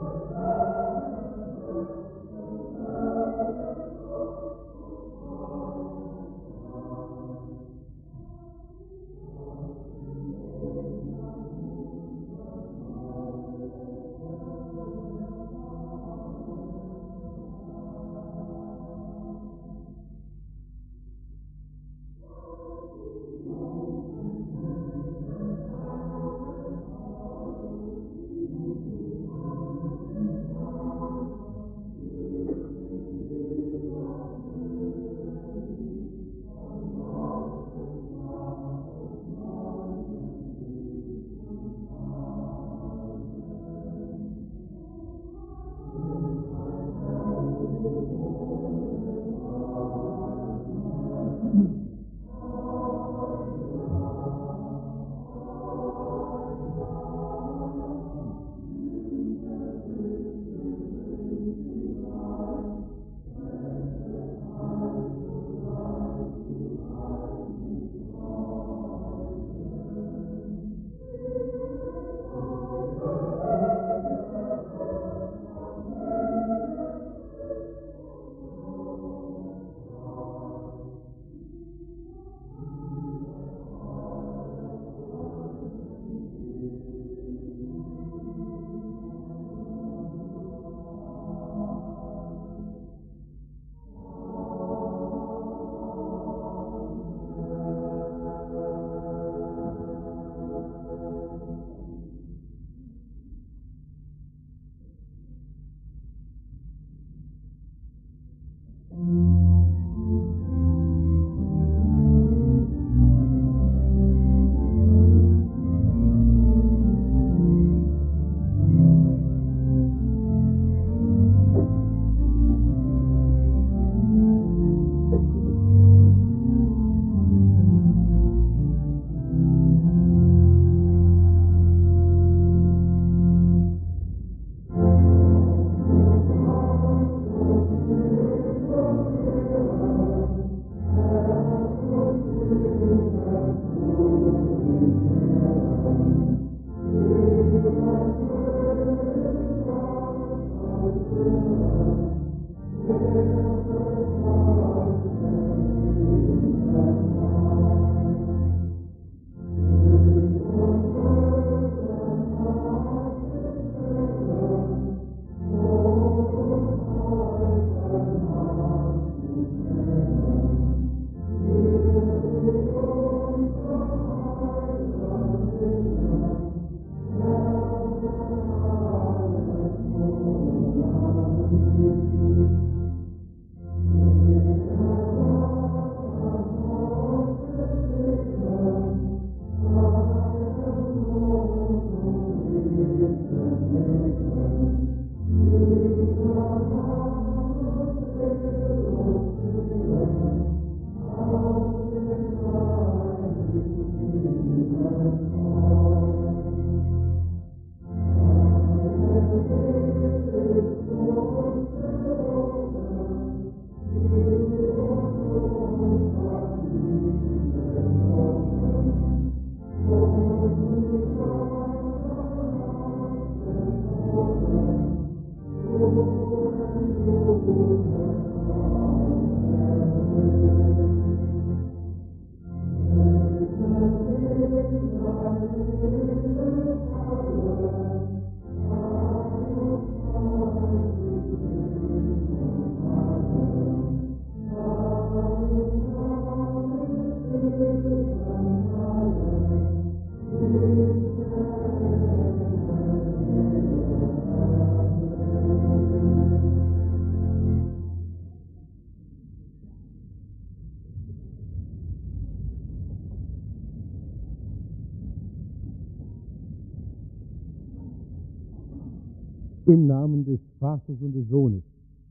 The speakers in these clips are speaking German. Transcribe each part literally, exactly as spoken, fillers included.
Im Namen des Vaters und des Sohnes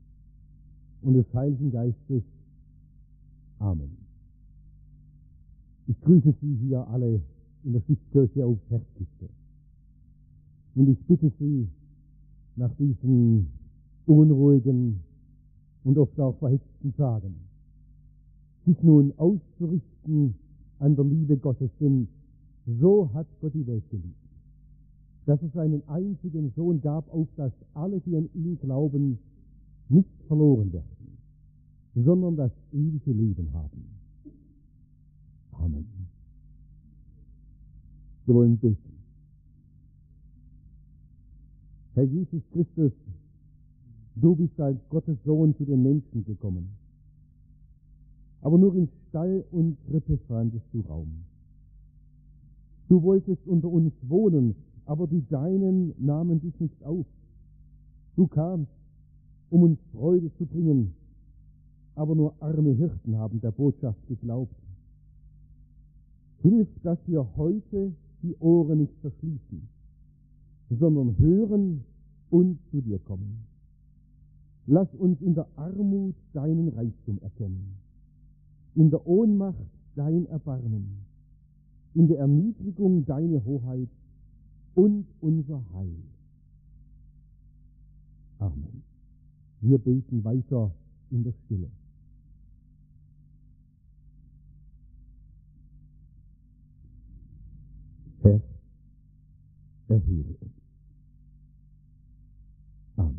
und des Heiligen Geistes. Amen. Ich grüße Sie hier alle in der Stiftskirche aufs Herzlichste. Und ich bitte Sie, nach diesen unruhigen und oft auch verhitzten Tagen, sich nun auszurichten an der Liebe Gottes, denn so hat Gott die Welt geliebt. dass es seinen einzigen Sohn gab, auf dass alle, die an ihn glauben, nicht verloren werden, sondern das ewige Leben haben. Amen. Wir wollen beten. Herr Jesus Christus, du bist als Gottes Sohn zu den Menschen gekommen. Aber nur in Stall und Krippe fandest du Raum. Du wolltest unter uns wohnen, aber die Deinen nahmen dich nicht auf. Du kamst, um uns Freude zu bringen, aber nur arme Hirten haben der Botschaft geglaubt. Hilf, dass wir heute die Ohren nicht verschließen, sondern hören und zu dir kommen. Lass uns in der Armut deinen Reichtum erkennen, in der Ohnmacht dein Erbarmen, in der Erniedrigung deine Hoheit und unser Heil. Amen. Wir beten weiter in der Stille. Herr, erhöre uns. Amen.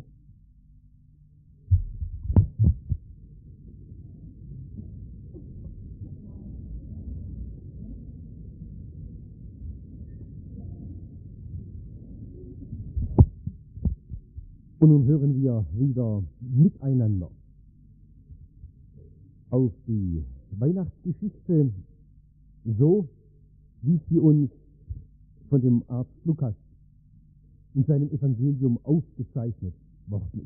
Und nun hören wir wieder miteinander auf die Weihnachtsgeschichte, so wie sie uns von dem Arzt Lukas in seinem Evangelium aufgezeichnet worden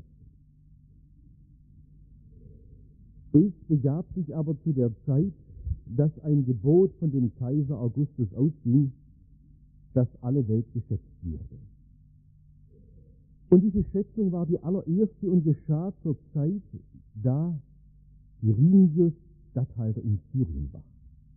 ist. Es begab sich aber zu der Zeit, dass ein Gebot von dem Kaiser Augustus ausging, dass alle Welt geschätzt würde. Und diese Schätzung war die allererste und geschah zur Zeit, da Quirinius Statthalter in Syrien war.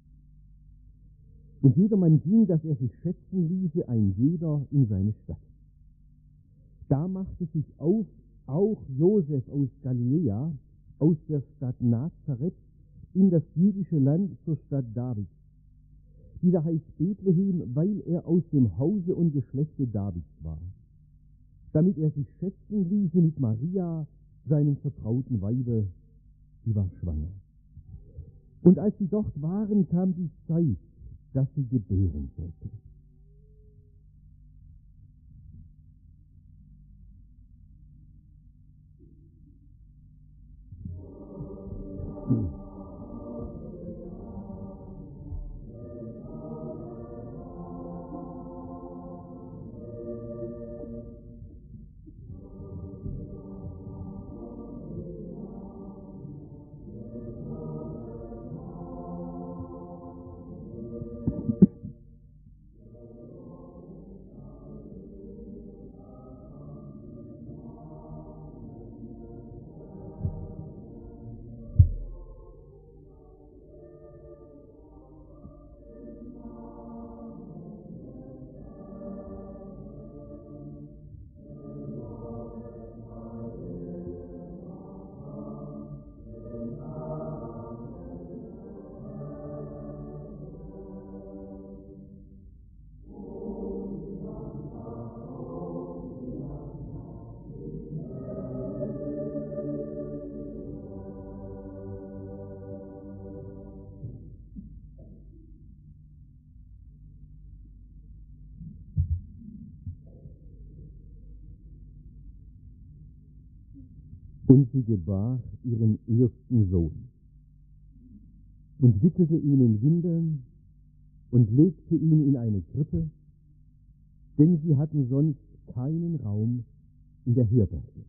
Und jedermann ging, dass er sich schätzen ließe, ein jeder in seine Stadt. Da machte sich auf auch Josef aus Galiläa, aus der Stadt Nazareth, in das jüdische Land zur Stadt Davids, die da heißt Bethlehem, weil er aus dem Hause und Geschlechte Davids war, damit er sich schätzen ließe mit Maria, seinem vertrauten Weibe, die war schwanger. Und als sie dort waren, kam die Zeit, dass sie gebären sollte. Und sie gebar ihren ersten Sohn und wickelte ihn in Windeln und legte ihn in eine Krippe, denn sie hatten sonst keinen Raum in der Herberge.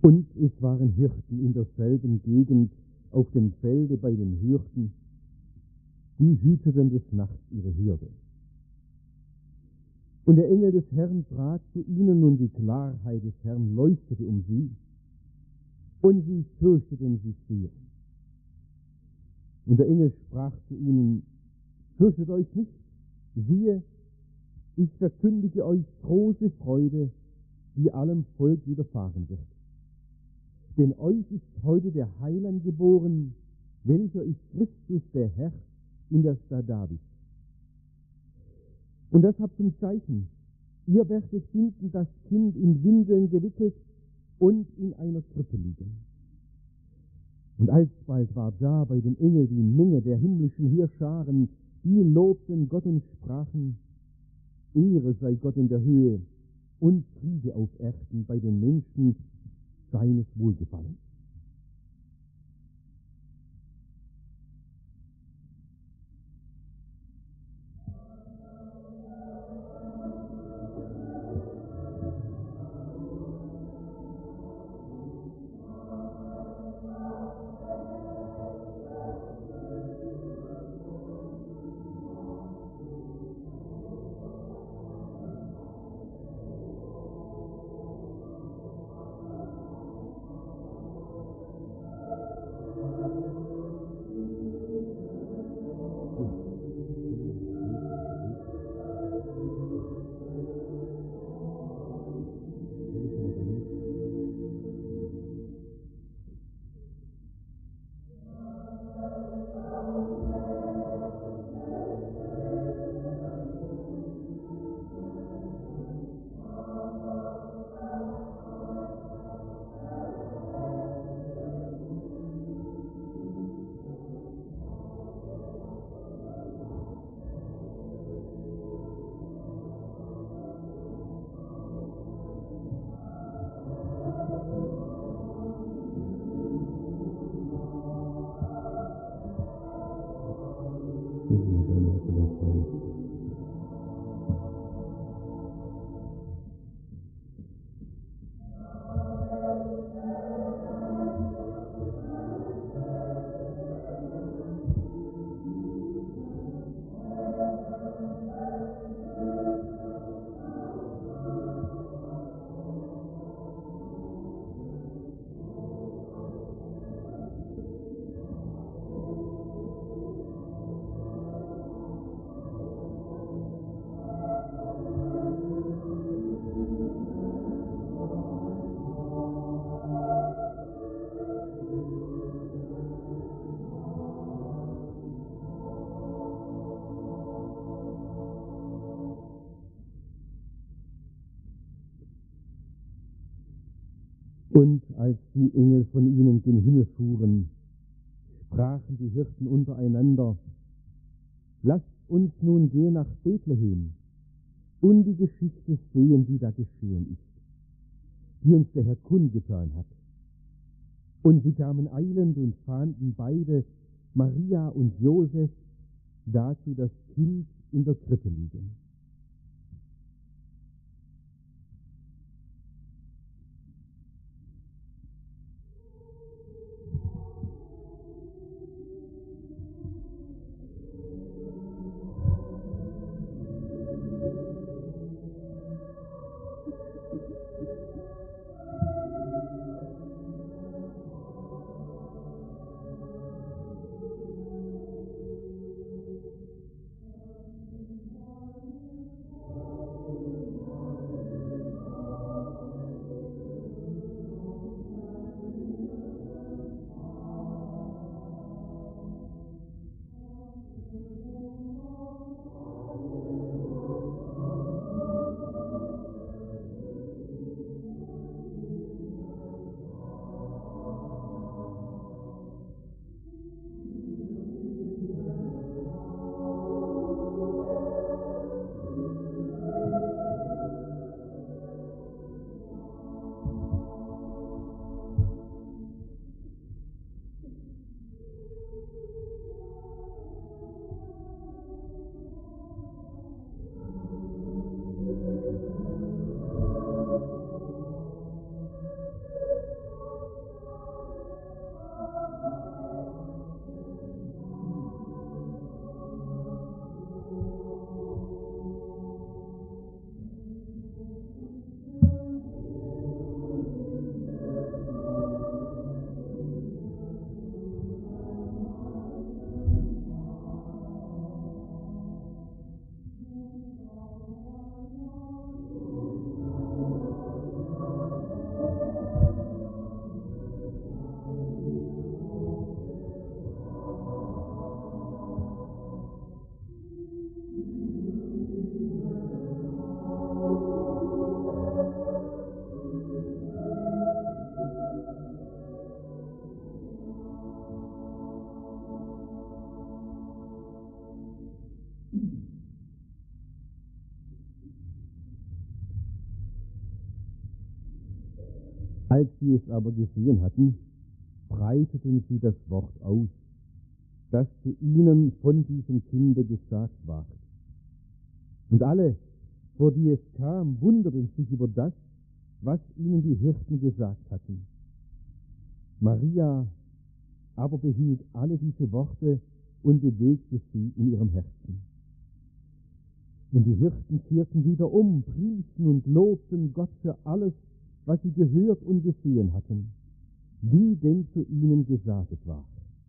Und es waren Hirten in derselben Gegend auf dem Felde bei den Hürden, die hüteten des Nachts ihre Herde. Und der Engel des Herrn trat zu ihnen, und die Klarheit des Herrn leuchtete um sie, und sie fürchteten sich sehr. Und der Engel sprach zu ihnen: Fürchtet euch nicht, siehe, ich verkündige euch große Freude, die allem Volk widerfahren wird. Denn euch ist heute der Heiland geboren, welcher ist Christus der Herr in der Stadt Davids. Und das habt zum Zeichen: Ihr werdet finden das Kind in Windeln gewickelt und in einer Krippe liegen. Und alsbald war da bei dem Engel die Menge der himmlischen Heerscharen, die lobten Gott und sprachen: Ehre sei Gott in der Höhe und Friede auf Erden bei den Menschen seines Wohlgefallens. Und als die Engel von ihnen gen Himmel fuhren, sprachen die Hirten untereinander: Lasst uns nun gehen nach Bethlehem und die Geschichte sehen, die da geschehen ist, die uns der Herr kundgetan hat. Und sie kamen eilend und fanden beide, Maria und Josef, dazu das Kind in der Krippe liegen. Als sie es aber gesehen hatten, breiteten sie das Wort aus, das zu ihnen von diesem Kinde gesagt ward. Und alle, vor die es kam, wunderten sich über das, was ihnen die Hirten gesagt hatten. Maria aber behielt alle diese Worte und bewegte sie in ihrem Herzen. Und die Hirten kehrten wieder um, priesen und lobten Gott für alles, was sie gehört und gesehen hatten, wie denn zu ihnen gesagt war.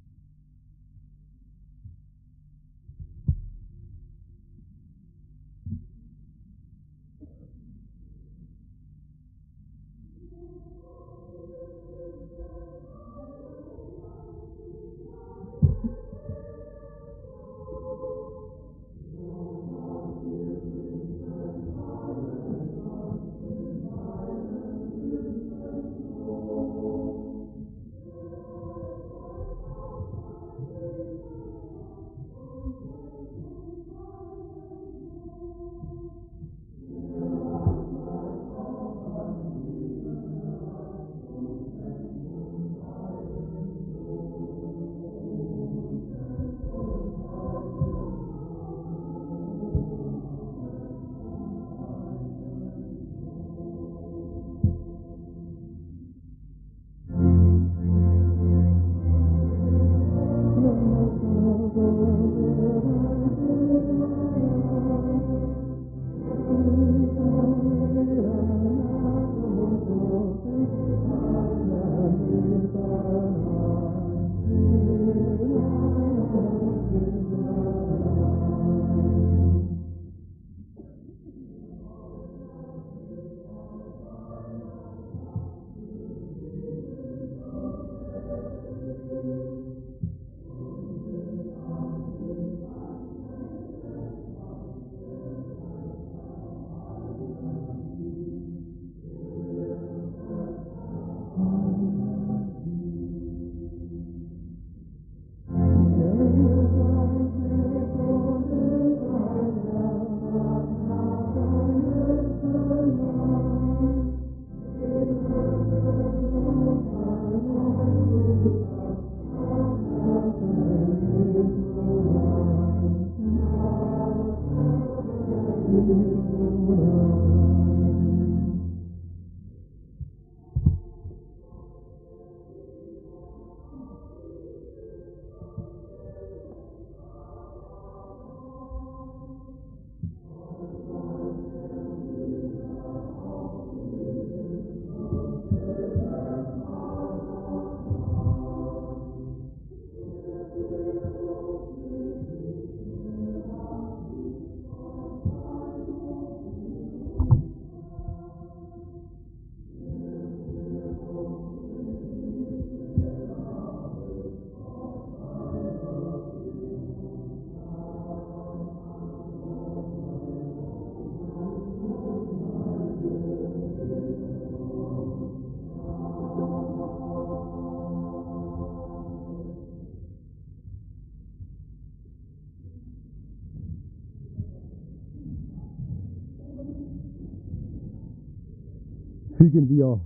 Fügen wir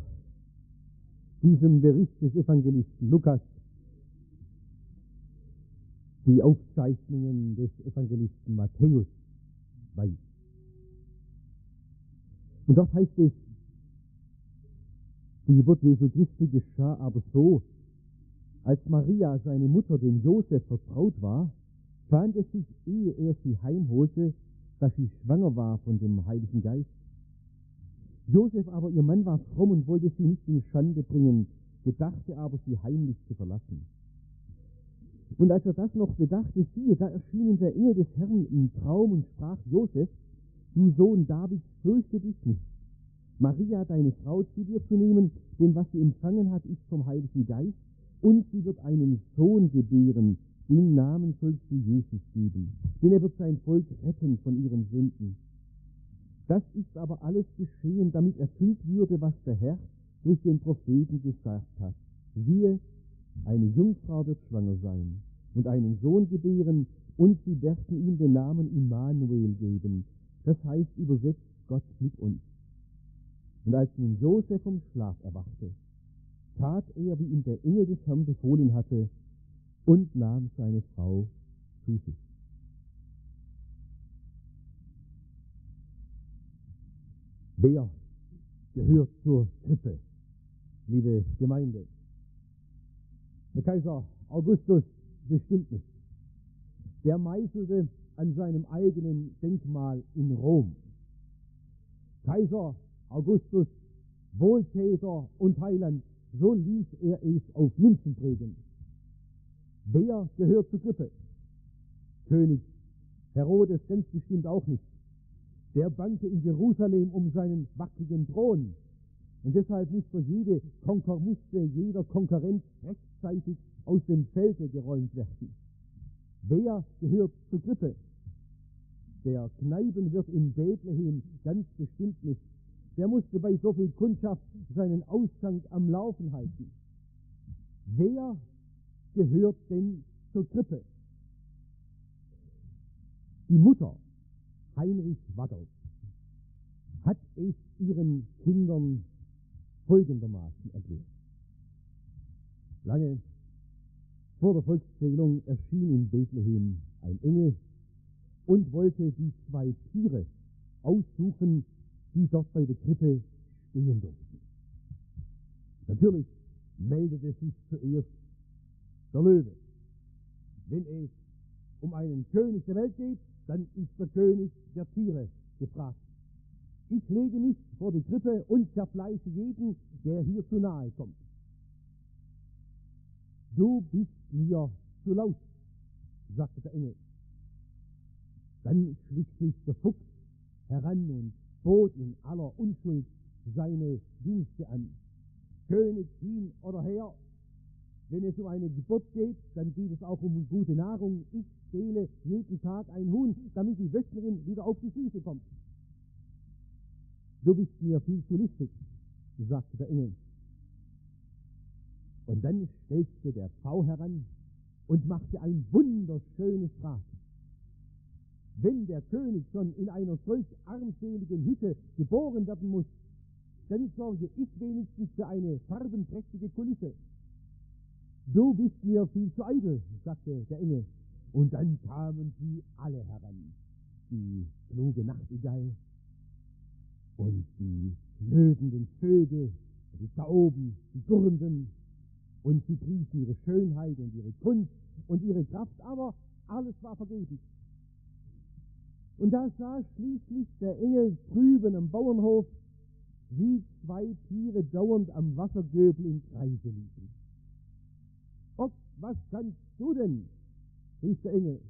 diesem Bericht des Evangelisten Lukas die Aufzeichnungen des Evangelisten Matthäus bei. Und dort heißt es, die Geburt Jesu Christi geschah aber so, als Maria, seine Mutter, dem Josef vertraut war, fand es sich, ehe er sie heimholte, dass sie schwanger war von dem Heiligen Geist. Josef aber, ihr Mann, war fromm und wollte sie nicht in Schande bringen, gedachte aber, sie heimlich zu verlassen. Und als er das noch bedachte, siehe, da erschien ihm der Engel des Herrn im Traum und sprach: Josef, du Sohn Davids, fürchte dich nicht, Maria, deine Frau, zu dir zu nehmen, denn was sie empfangen hat, ist vom Heiligen Geist, und sie wird einen Sohn gebären, den Namen sollst du Jesus geben, denn er wird sein Volk retten von ihren Sünden. Das ist aber alles geschehen, damit erfüllt würde, was der Herr durch den Propheten gesagt hat. Siehe, eine Jungfrau wird schwanger sein und einen Sohn gebären, und sie werden ihm den Namen Immanuel geben. Das heißt übersetzt Gott mit uns. Und als nun Josef vom Schlaf erwachte, tat er, wie ihm der Engel des Herrn befohlen hatte, und nahm seine Frau zu sich. Wer gehört zur Krippe, liebe Gemeinde? Der Kaiser Augustus bestimmt nicht. Der meißelte an seinem eigenen Denkmal in Rom. Kaiser Augustus, Wohltäter und Heiland, so ließ er es auf Münzen prägen. Wer gehört zur Krippe? König Herodes ganz bestimmt auch nicht. Der bangte in Jerusalem um seinen wackeligen Thron. Und deshalb musste, jede Konkur, musste jeder Konkurrent rechtzeitig aus dem Felde geräumt werden. Wer gehört zur Krippe? Der Kneipenwirt in Bethlehem ganz bestimmt nicht. Der musste bei so viel Kundschaft seinen Ausschank am Laufen halten. Wer gehört denn zur Krippe? Die Mutter Heinrich Watters hat es ihren Kindern folgendermaßen erklärt. Lange vor der Volkszählung erschien in Bethlehem ein Engel und wollte die zwei Tiere aussuchen, die dort bei der Krippe stehen durften. Natürlich meldete sich zuerst der Löwe. Wenn es um einen König der Welt geht, dann ist der König der Tiere gefragt. Ich lege mich vor die Krippe und zerfleische jeden, der hier zu nahe kommt. Du bist mir zu laut, sagte der Engel. Dann schlich sich der Fuchs heran und bot in aller Unschuld seine Dienste an. König, hin oder her, wenn es um eine Geburt geht, dann geht es auch um gute Nahrung. Ich stehle jeden Tag ein Huhn, damit die Wöchnerin wieder auf die Füße kommt. Du bist mir viel zu listig, sagte der Engel. Und dann stellte der Pfau heran und machte ein wunderschönes Rad. Wenn der König schon in einer solch armseligen Hütte geboren werden muss, dann sorge ich wenigstens für eine farbenprächtige Kulisse. Du bist mir viel zu eitel, sagte der Engel. Und dann kamen sie alle heran. Die kluge Nachtigall und die löwenden Vögel, die Tauben, die Gurrenden. Und sie priesen ihre Schönheit und ihre Kunst und ihre Kraft, aber alles war vergeblich. Und da sah schließlich der Engel drüben am Bauernhof, wie zwei Tiere dauernd am Wassergöbel im Kreise liefen. Ochs, was kannst du denn? Rief der Engel.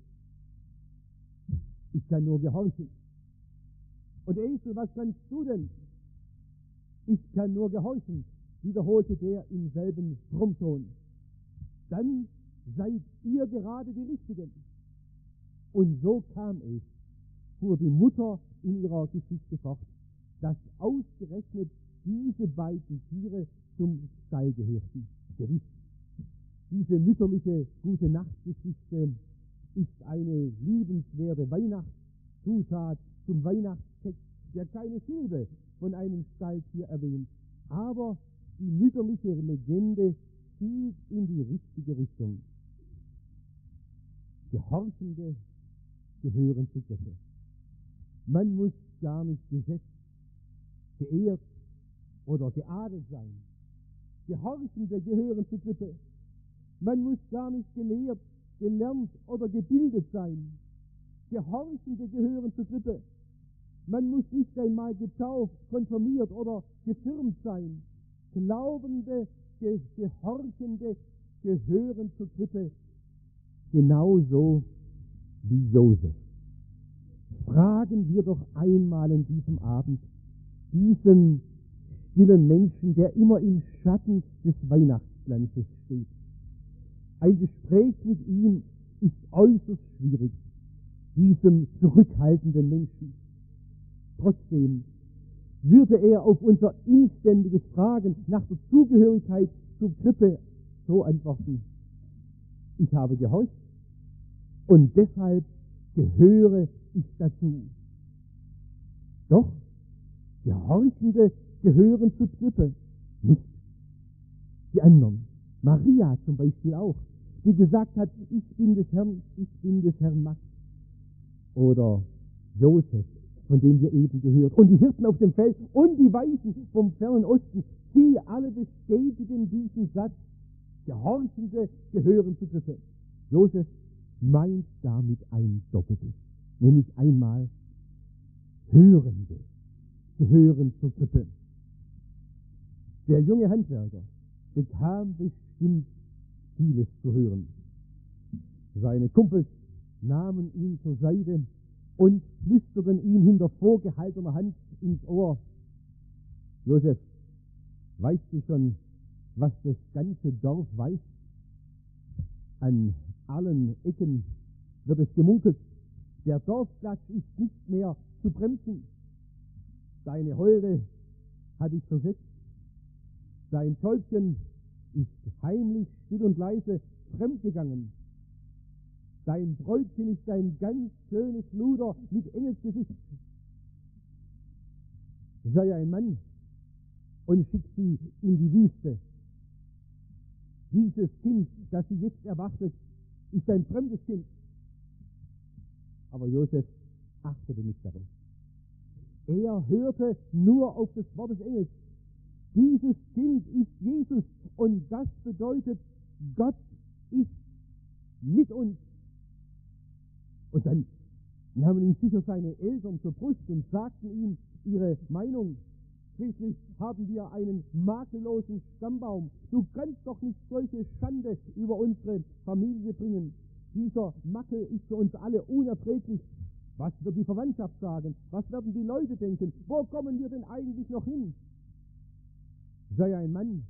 Ich kann nur gehorchen. Und Esel, was kannst du denn? Ich kann nur gehorchen, wiederholte der im selben Brummton. Dann seid ihr gerade die Richtigen. Und so kam es, fuhr die Mutter in ihrer Geschichte fort, dass ausgerechnet diese beiden Tiere zum Stall gehörten. Gewiss, diese mütterliche Gute-Nacht-Geschichte ist eine liebenswerte Weihnachtszutat zum Weihnachtstext, der keine Silbe von einem Stalltier erwähnt. Aber die mütterliche Legende zielt in die richtige Richtung. Gehorchende gehören zu Krippe. Man muss gar nicht gesetzt, geehrt oder geadelt sein. Gehorchende gehören zu Krippe. Man muss gar nicht gelehrt, gelernt oder gebildet sein. Gehorchende gehören zu Krippe. Man muss nicht einmal getauft, konfirmiert oder gefirmt sein. Glaubende, Ge- Gehorchende gehören zur Krippe. Genauso wie Josef. Fragen wir doch einmal an diesem Abend diesen stillen Menschen, der immer im Schatten des Weihnachtsglanzes steht. Ein Gespräch mit ihm ist äußerst schwierig, diesem zurückhaltenden Menschen. Trotzdem würde er auf unser inständiges Fragen nach der Zugehörigkeit zur Krippe so antworten: Ich habe gehorcht und deshalb gehöre ich dazu. Doch Gehorchende gehören zur Krippe nicht. Die anderen, Maria zum Beispiel auch, die gesagt hat, ich bin des Herrn, ich bin des Herrn Magd. Oder Josef, von dem wir eben gehört. Und die Hirten auf dem Feld und die Weisen vom fernen Osten, sie alle bestätigen diesen Satz, Gehorchende gehören zur Krippe. Josef meint damit ein Doppeltes, nämlich einmal Hörende gehören zur Krippe. Der junge Handwerker bekam bestimmt vieles zu hören. Seine Kumpels nahmen ihn zur Seite und flüsterten ihm hinter vorgehaltener Hand ins Ohr. Josef, weißt du schon, was das ganze Dorf weiß? An allen Ecken wird es gemunkelt, der Dorfplatz ist nicht mehr zu bremsen. Deine Holde hat dich versetzt. Dein Täubchen ist heimlich, still und leise fremdgegangen. Dein Bräutchen ist ein ganz schönes Luder mit Engelsgesicht. Sei ein Mann und schick sie in die Wüste. Dieses Kind, das sie jetzt erwartet, ist ein fremdes Kind. Aber Josef achtete nicht darauf. Er hörte nur auf das Wort des Engels. Dieses Kind ist Jesus und das bedeutet, Gott ist mit uns. Und dann nahmen ihn sicher seine Eltern zur Brust und sagten ihm ihre Meinung. Schließlich haben wir einen makellosen Stammbaum. Du kannst doch nicht solche Schande über unsere Familie bringen. Dieser Makel ist für uns alle unerträglich. Was wird die Verwandtschaft sagen? Was werden die Leute denken? Wo kommen wir denn eigentlich noch hin? Sei ein Mann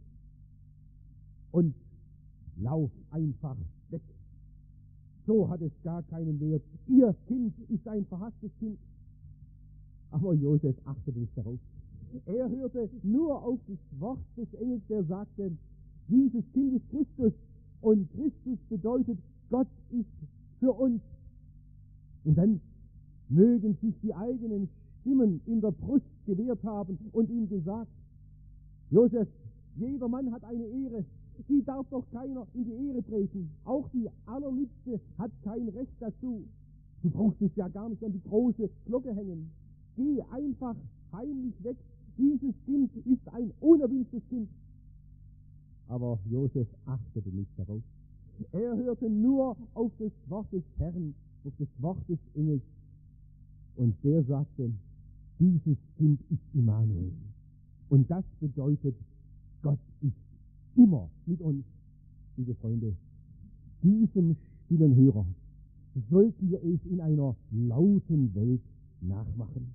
und lauf einfach weg. So hat es gar keinen Wert. Ihr Kind ist ein verhasstes Kind. Aber Josef achtete nicht darauf. Er hörte nur auf das Wort des Engels, der sagte, dieses Kind ist Christus und Christus bedeutet, Gott ist für uns. Und dann mögen sich die eigenen Stimmen in der Brust gewehrt haben und ihm gesagt, Josef, jeder Mann hat eine Ehre, die darf doch keiner in die Ehre treten. Auch die Allerliebste hat kein Recht dazu. Du brauchst es ja gar nicht an die große Glocke hängen. Geh einfach heimlich weg. Dieses Kind ist ein unerwünschtes Kind. Aber Josef achtete nicht darauf. Er hörte nur auf das Wort des Herrn, auf das Wort des Engels. Und der sagte, dieses Kind ist Immanuel. Und das bedeutet, Gott ist immer mit uns. Liebe Freunde, diesem stillen Hörer sollten wir es in einer lauten Welt nachmachen.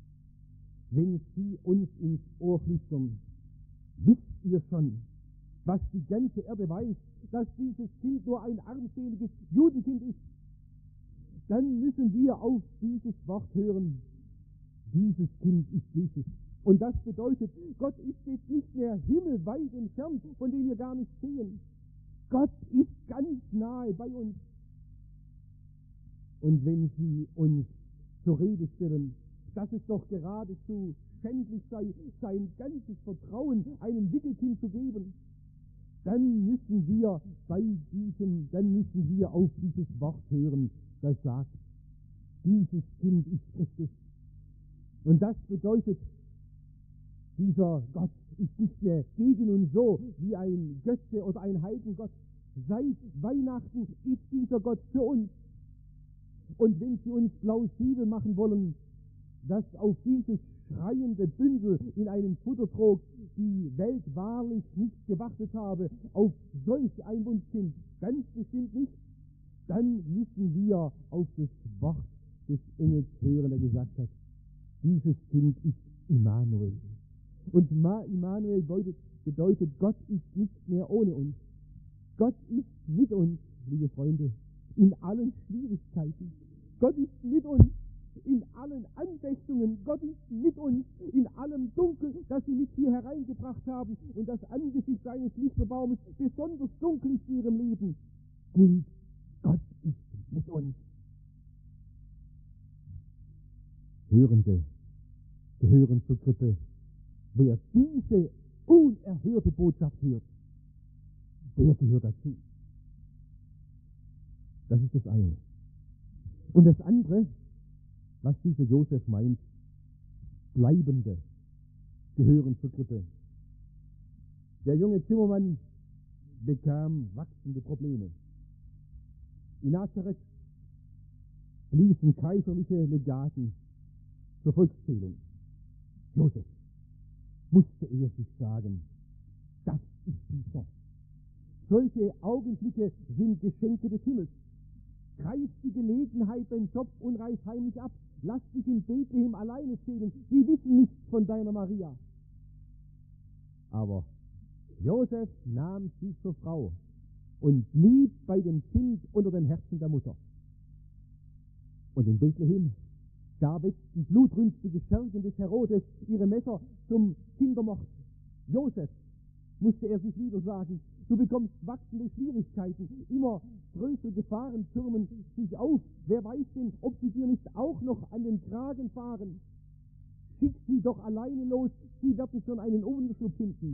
Wenn Sie uns ins Ohr flüstern, wisst ihr schon, was die ganze Erde weiß, dass dieses Kind nur ein armseliges Judenkind ist, dann müssen wir auf dieses Wort hören. Dieses Kind ist Jesus. Und das bedeutet, Gott ist jetzt nicht mehr himmelweit entfernt, von dem wir gar nicht sehen. Gott ist ganz nahe bei uns. Und wenn Sie uns zur Rede stellen, dass es doch geradezu schändlich sei, sein ganzes Vertrauen einem Wickelkind zu geben, dann müssen wir bei diesem, dann müssen wir auf dieses Wort hören, das sagt, dieses Kind ist Christus. Und das bedeutet, dieser Gott ist nicht mehr gegen uns so wie ein Götze oder ein Heidengott. Seit Weihnachten ist dieser Gott für uns. Und wenn Sie uns plausibel machen wollen, dass auf dieses schreiende Bündel in einem Futtertrog die Welt wahrlich nicht gewartet habe, auf solch ein Wunschkind, ganz bestimmt nicht, dann müssen wir auf das Wort des Engels hören, der gesagt hat, dieses Kind ist Immanuel. Und Immanuel bedeutet, bedeutet, Gott ist nicht mehr ohne uns. Gott ist mit uns, liebe Freunde, in allen Schwierigkeiten. Gott ist mit uns in allen Anfechtungen. Gott ist mit uns in allem Dunkel, das sie mit hier hereingebracht haben und das angesichts eines Lichterbaumes besonders dunkel ist in ihrem Leben. Gilt, Gott ist mit uns. Hörende gehören zur Krippe. Wer diese unerhörte Botschaft hört, der gehört dazu. Das ist das eine. Und das andere, was dieser Josef meint, Bleibende gehören zur Krippe. Der junge Zimmermann bekam wachsende Probleme. In Nazareth fließen kaiserliche Legaten zur Volkszählung. Josef musste er sich sagen, das ist dieser. Solche Augenblicke sind Geschenke des Himmels. Greif die Gelegenheit beim Job und reiß heimlich ab. Lass dich in Bethlehem alleine zählen. Die wissen nichts von deiner Maria. Aber Josef nahm sie zur Frau und blieb bei dem Kind unter dem Herzen der Mutter. Und in Bethlehem, da wetzten blutrünstige Schergen des Herodes ihre Messer zum Kindermord. Josef, musste er sich wieder sagen, du bekommst wachsende Schwierigkeiten, immer größere Gefahren türmen sich auf. Wer weiß denn, ob sie dir nicht auch noch an den Kragen fahren? Schick sie doch alleine los, sie werden schon einen Unterschlupf finden.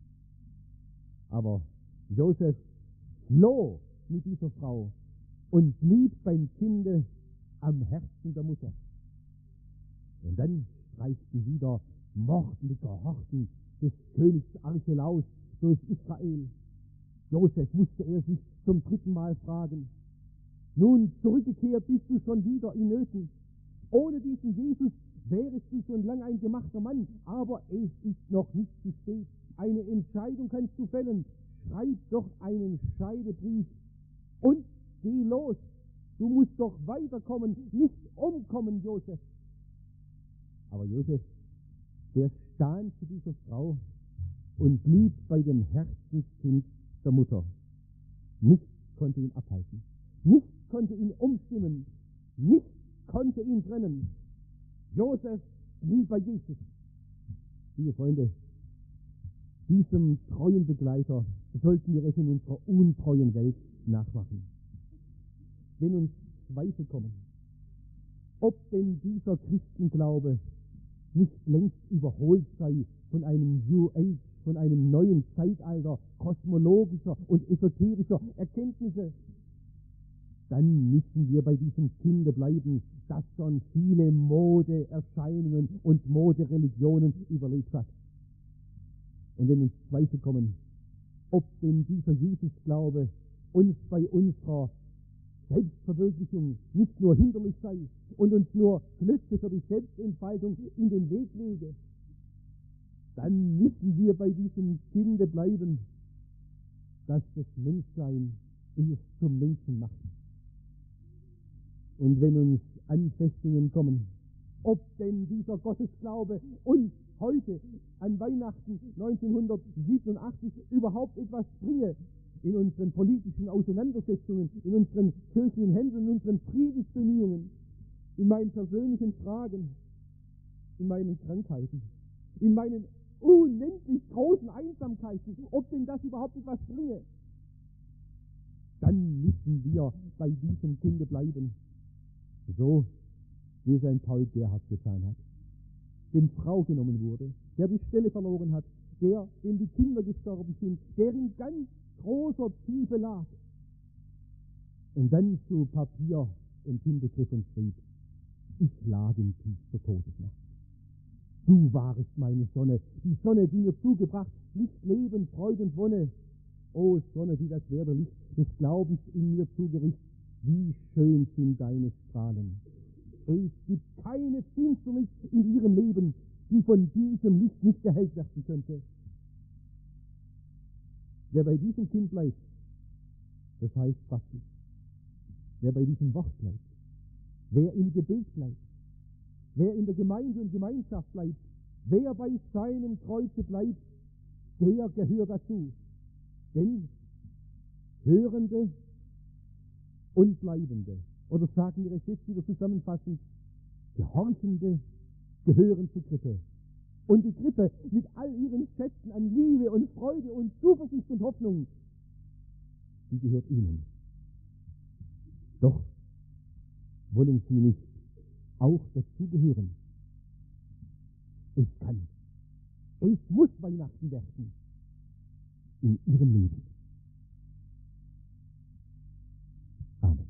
Aber Josef floh mit dieser Frau und blieb beim Kinde am Herzen der Mutter. Und dann streiften wieder mordende Horden des Königs Archelaus durch Israel. Josef musste er sich zum dritten Mal fragen, nun zurückgekehrt bist du schon wieder in Nöten. Ohne diesen Jesus wärest du schon lange ein gemachter Mann, aber es ist noch nicht zu spät. Eine Entscheidung kannst du fällen. Schreib doch einen Scheidebrief und geh los. Du musst doch weiterkommen, nicht umkommen, Josef. Aber Josef, der stand zu dieser Frau und blieb bei dem Herzenskind der Mutter. Nichts konnte ihn abhalten. Nichts konnte ihn umstimmen. Nichts konnte ihn trennen. Josef blieb bei Jesus. Liebe Freunde, diesem treuen Begleiter sollten wir es in unserer untreuen Welt nachmachen. Wenn uns Zweifel kommen, ob denn dieser Christenglaube nicht längst überholt sei von einem New Age, von einem neuen Zeitalter kosmologischer und esoterischer Erkenntnisse, dann müssen wir bei diesem Kinde bleiben, das schon viele Modeerscheinungen und Modereligionen überlebt hat. Und wenn uns Zweifel kommen, ob denn dieser Jesusglaube uns bei unserer Selbstverwirklichung nicht nur hinderlich sei und uns nur Klötze für die Selbstentfaltung in den Weg lege, dann müssen wir bei diesem Kinde bleiben, das das Menschsein erst zum Menschen macht. Und wenn uns Anfechtungen kommen, ob denn dieser Gottesglaube uns heute an Weihnachten neunzehnhundertsiebenundachtzig überhaupt etwas bringe, in unseren politischen Auseinandersetzungen, in unseren kirchlichen Händeln, in unseren Friedensbemühungen, in meinen persönlichen Fragen, in meinen Krankheiten, in meinen unendlich großen Einsamkeiten, ob denn das überhaupt etwas bringe, dann müssen wir bei diesem Kinde bleiben. So, wie es ein Paul Gerhard getan hat, dem Frau genommen wurde, der die Stelle verloren hat, der, dem die Kinder gestorben sind, der in ganz großer Tiefe lag und dann zu Papier und Hinbegriff und schrieb, ich lag in tiefster Todesnacht. Du warst meine Sonne, die Sonne, die mir zugebracht, Licht, Leben, Freude und Wonne. O Sonne, die das werde Licht des Glaubens in mir zugerichtet, wie schön sind deine Strahlen. Es gibt keine Finsternis in ihrem Leben, die von diesem Licht nicht geheilt werden könnte. Wer bei diesem Kind bleibt, das heißt praktisch, wer bei diesem Wort bleibt, wer im Gebet bleibt, wer in der Gemeinde und Gemeinschaft bleibt, wer bei seinem Kreuze bleibt, der gehört dazu. Denn Hörende und Bleibende, oder sagen wir es jetzt wieder zusammenfassend, Gehorchende gehören zur Krippe. Und die Krippe mit all ihren Schätzen an Liebe und Freude und Zuversicht und Hoffnung, die gehört ihnen. Doch wollen sie nicht auch dazugehören? Es kann, es muss Weihnachten werden in ihrem Leben. Amen.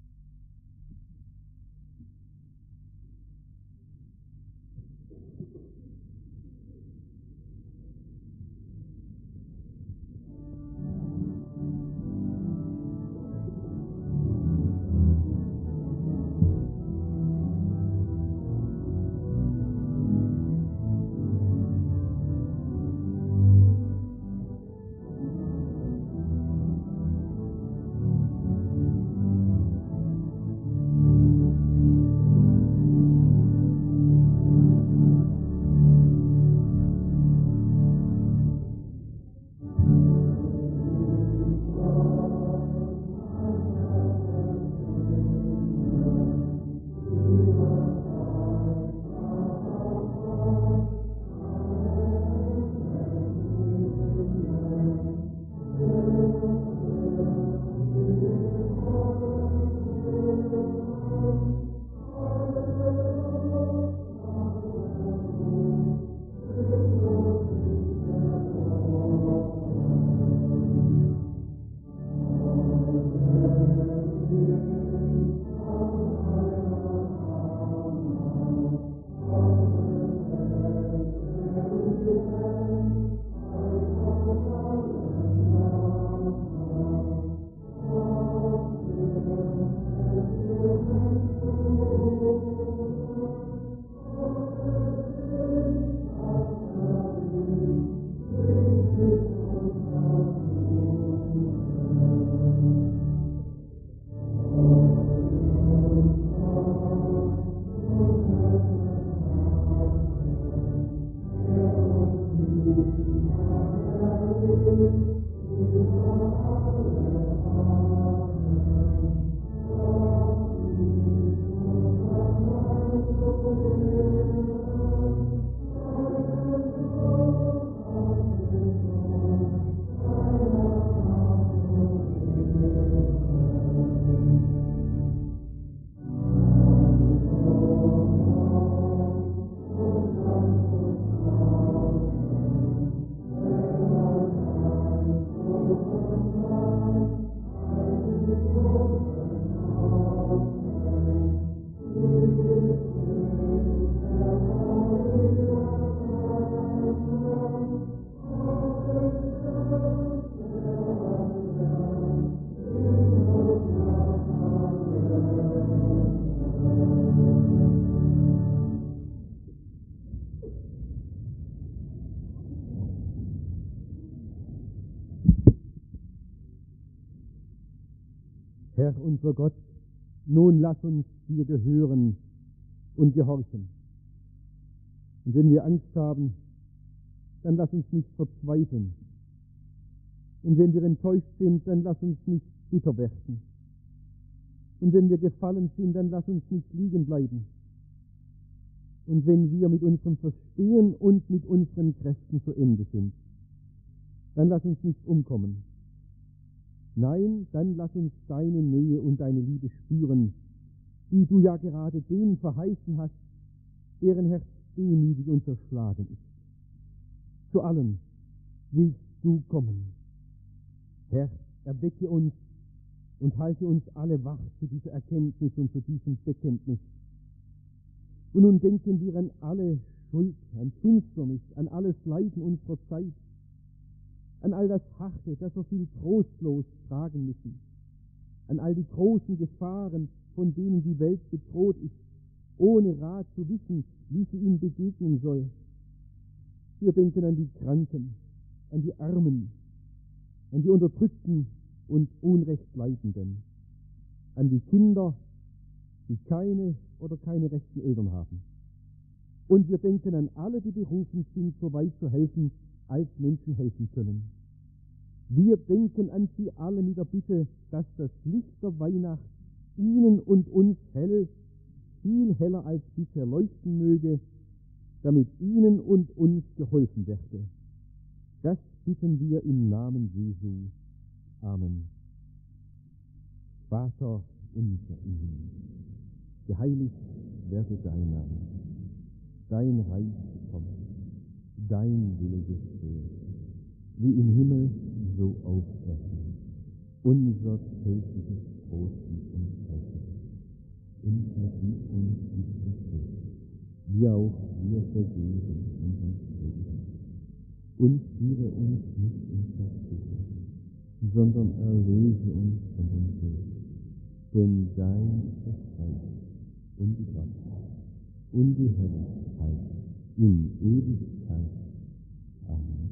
Herr unser Gott, nun lass uns dir gehören und gehorchen. Und wenn wir Angst haben, dann lass uns nicht verzweifeln. Und wenn wir enttäuscht sind, dann lass uns nicht bitter werden. Und wenn wir gefallen sind, dann lass uns nicht liegen bleiben. Und wenn wir mit unserem Verstehen und mit unseren Kräften zu Ende sind, dann lass uns nicht umkommen. Nein, dann lass uns deine Nähe und deine Liebe spüren, die du ja gerade denen verheißen hast, deren Herz demütig und zerschlagen ist. Zu allen willst du kommen. Herr, erwecke uns und halte uns alle wach zu dieser Erkenntnis und zu diesem Bekenntnis. Und nun denken wir an alle Schuld, an Finsternis, an alles Leiden unserer Zeit, an all das Harte, das wir viel trostlos tragen müssen, an all die großen Gefahren, von denen die Welt bedroht ist, ohne Rat zu wissen, wie sie ihm begegnen soll. Wir denken an die Kranken, an die Armen, an die Unterdrückten und Unrechtleidenden, an die Kinder, die keine oder keine rechten Eltern haben. Und wir denken an alle, die berufen sind, so weit zu helfen, als Menschen helfen können. Wir denken an sie alle mit der Bitte, dass das Licht der Weihnacht ihnen und uns hell, viel heller als bisher leuchten möge, damit ihnen und uns geholfen werde. Das bitten wir im Namen Jesu. Amen. Vater unser im Himmel, geheiligt werde dein Name, dein Reich komme, dein Wille geschehe, wie im Himmel, so auf Erden. Unser tägliches trösten und helfen. Und vergib uns unsere Schuld, wie auch wir vergeben unseren Schuldigen. Und führe uns nicht in Versuchung, sondern erlöse uns von dem Bösen. Denn dein ist das Reich und die Kraft und die Herrlichkeit in Ewigkeit. Amen.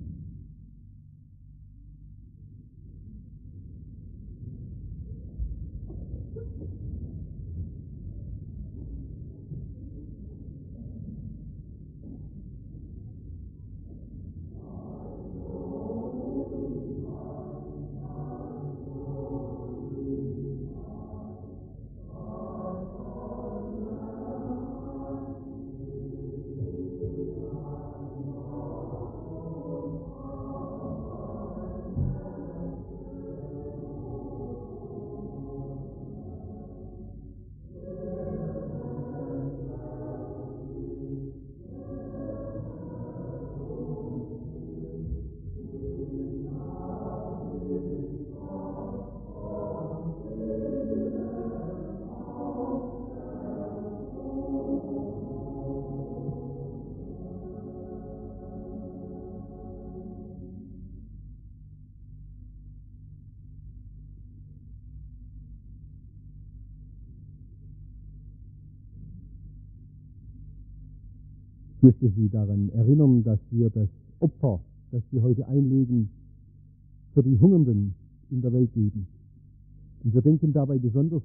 Ich möchte Sie daran erinnern, dass wir das Opfer, das wir heute einlegen, für die Hungernden in der Welt geben. Und wir denken dabei besonders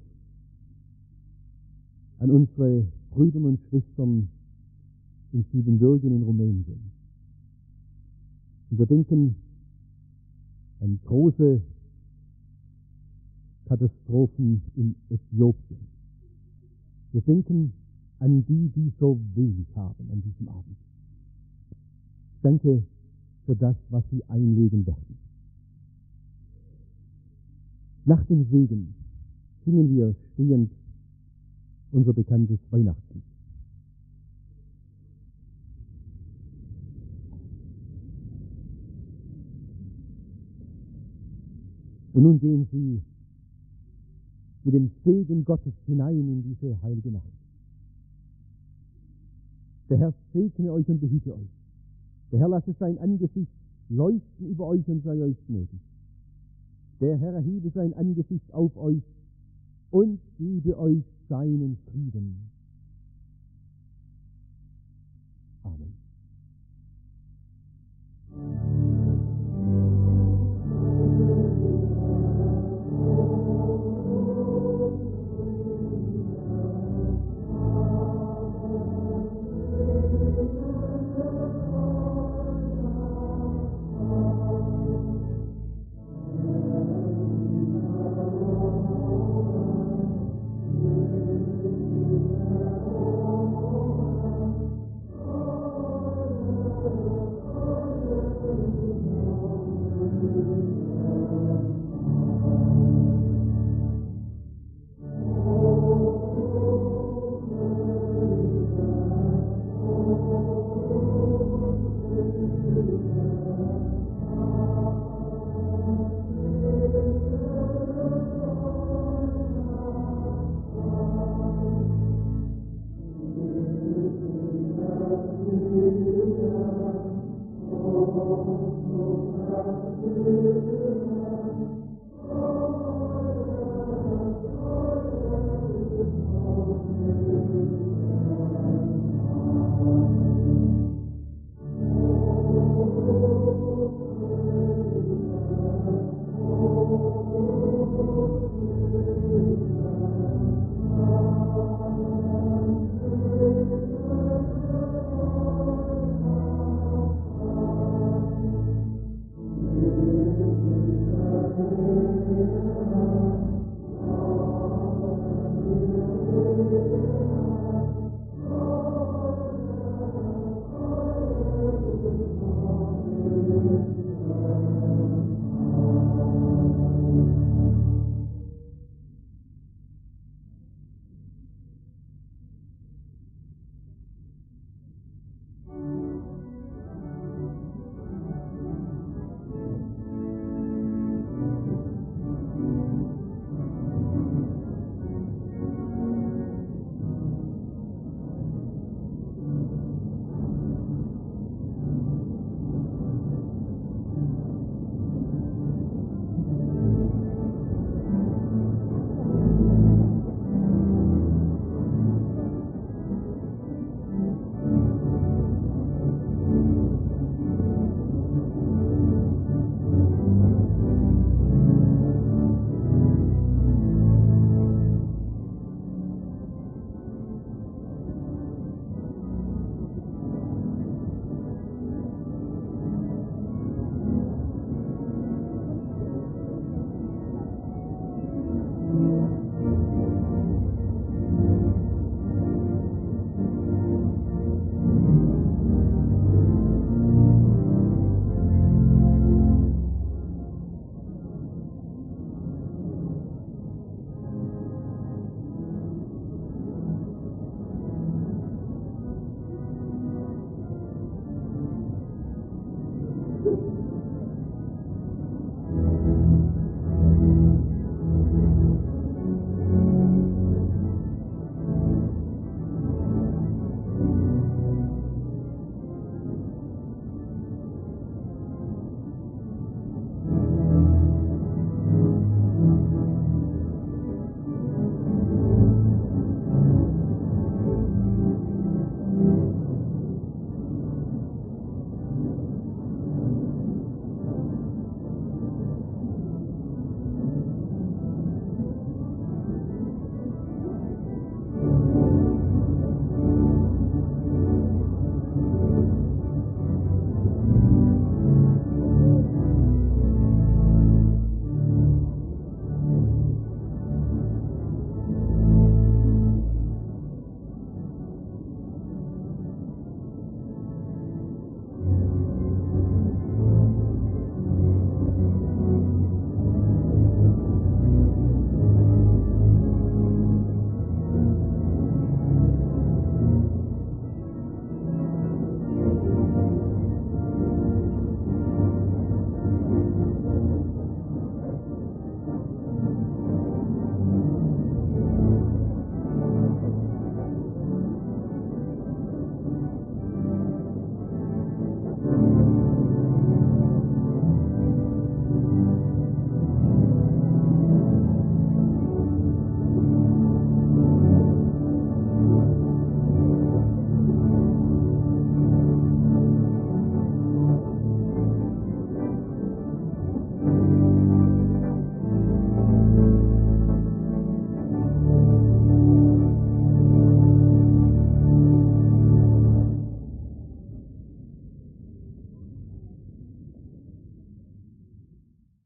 an unsere Brüder und Schwestern in Siebenbürgen in Rumänien. Und wir denken an große Katastrophen in Äthiopien. Wir denken an die, die so wenig haben an diesem Abend. Danke für das, was Sie einlegen werden. Nach dem Segen singen wir stehend unser bekanntes Weihnachtslied. Und nun gehen Sie mit dem Segen Gottes hinein in diese heilige Nacht. Der Herr segne euch und behüte euch. Der Herr lasse sein Angesicht leuchten über euch und sei euch gnädig. Der Herr erhebe sein Angesicht auf euch und gebe euch seinen Frieden.